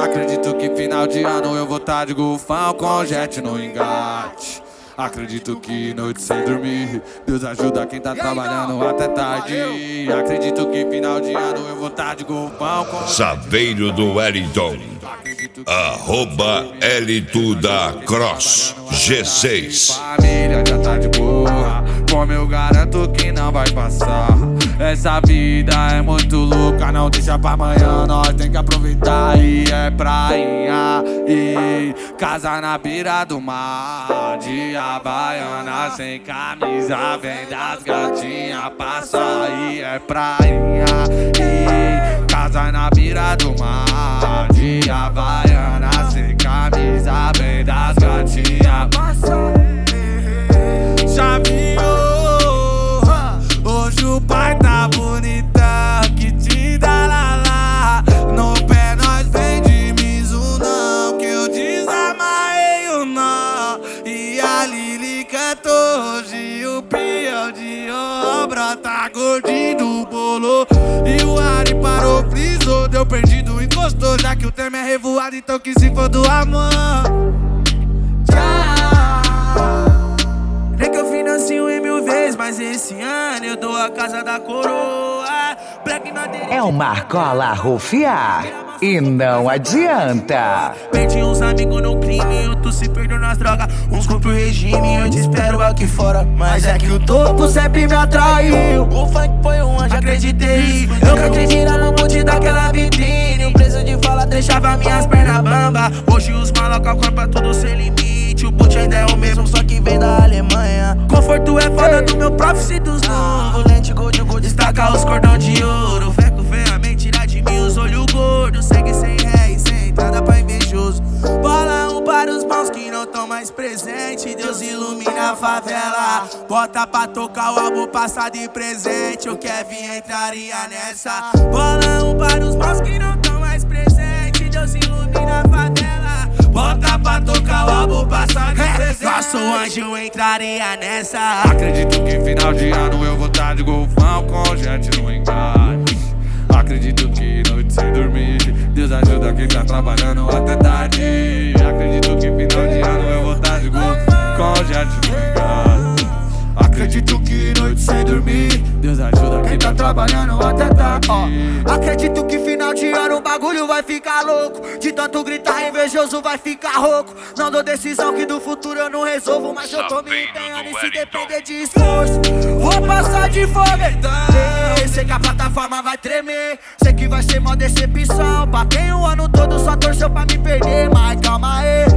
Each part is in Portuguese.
Acredito que final de ano eu vou tá de golfão com jet no engate. Acredito que noite sem dormir, Deus ajuda quem tá trabalhando até tarde. Acredito que final de ano eu vou tá de golfão com Saveiro do Wellington, arroba L2da Cross G6. Família já tá de boa, como eu garanto que não vai passar. Essa vida é muito louca, não deixa pra amanhã, nós tem que aproveitar. E é prainha, e casa na beira do mar, de Havaiana sem camisa, vem das gatinhas passa. E é prainha, e casa na beira do mar, de Havaiana sem camisa, vem das gatinhas passa. Já viu? Hoje o pai tá bonitão, que te dá lá. No pé nós vem de Mizunão, que eu desamarrei o nó. E a Lili cantou hoje, o pior de obra tá gordinho do bolo. E o Ari parou, frisou, deu perdido, encostou. Já que o tema é revoado, então que se for do amor. Nem que eu financio em 1000 vezes, mas esse ano eu dou a casa da coroa. Black Madeira. É uma argola rufiar e não adianta. Perdi uns amigos no crime, outros se perdeu nas drogas. Uns compram o regime, eu te espero aqui fora. Mas é que o topo sempre me atraiu. O funk foi um anjo, acreditei. Eu que acredito no monte daquela vitrine. O preço de fala deixava minhas pernas bamba. Hoje os malocos corpam tudo sem limite. O boot ainda é o mesmo, só que vem da Alemanha. Conforto é foda do meu prof dos novos. Lente gold, destaca os cordão de ouro. Feco ferramenta, tira de mim os olhos gordos. Segue sem ré e sem entrada pra invejoso. Bola um para os mãos que não tão mais presente. Deus ilumina a favela. Bota pra tocar o álbum passado e presente. O Kevin entraria nessa. Bola um para os mãos que não tão mais presente. Deus ilumina a favela. Bota pra tocar o álbum passado e presente. Nosso anjo entraria nessa. Acredito que final de ano eu vou tá de golfão com gente no engate. Acredito que noite sem dormir, Deus ajuda quem tá trabalhando até tarde. Acredito que final de ano eu vou tá de golfão com gente no engate. Acredito que noite sem dormir, Deus ajuda quem tá trabalhando até tarde. Acredito que final de ano o bagulho vai ficar louco. De tanto gritar invejoso vai ficar rouco. Não dou decisão que do futuro eu não resolvo, mas eu tô me empenhando e se depender de esforço vou passar de foguetão. Sei que a plataforma vai tremer, sei que vai ser mó decepção. Batei o ano todo, só torceu pra me perder. Mas calma aí,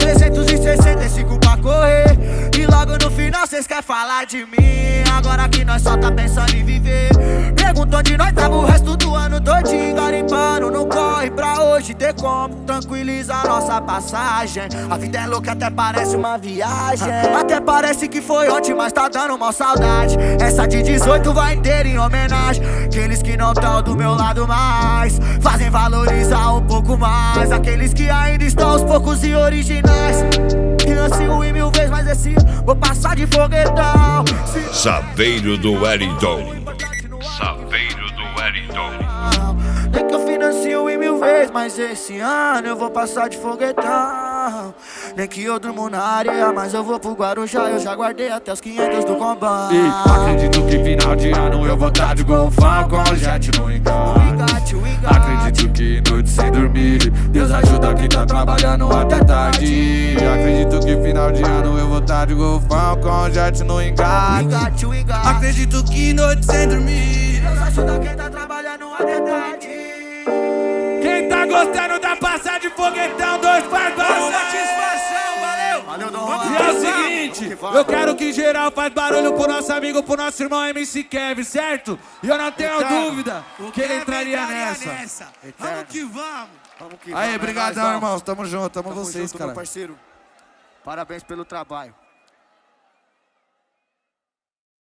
365 pra correr. E logo no final cês querem falar de mim. Agora que nós só tá pensando em viver. Pergunta onde nós tava o resto do ano todinho. Garimpando, não corre pra hoje ter como tranquilizar nossa passagem. A vida é louca, até parece uma viagem. Até parece que foi ontem, mas tá dando mal saudade. Essa de 18 vai inteira em homenagem. Aqueles que não tão do meu lado mais fazem valorizar um pouco mais aqueles que ainda estão aos poucos e originais. Financio em 1000 vezes, mas esse ano vou passar de foguetão. Saveiro do Wellington, Saveiro do Wellington. Nem que eu financio em 1000 vezes, mas esse ano eu vou passar de foguetão. Nem que eu durmo na areia, mas eu vou pro Guarujá. Eu já guardei até os 500 do Combão. E acredito que final de ano eu vou tá de golfão com jet no engate. Acredito que noite sem dormir, Deus ajuda quem tá trabalhando até tarde. Acredito que final de ano eu vou tá de golfão com jet no engate. Acredito que noite sem dormir, Deus ajuda quem tá trabalhando até tarde. quem tá gostando da passada de foguetão, dois faz barulho. Satisfação, valeu. Valeu, Dom Juan. E é o seguinte, eu quero que geral faz barulho pro nosso amigo, pro nosso irmão MC Kevin, certo? E eu não tenho dúvida que ele entraria nessa. Vamos que vamos. Aí, brigadão, irmãos, tamo junto, tamo vocês, junto, cara. meu parceiro. Parabéns pelo trabalho.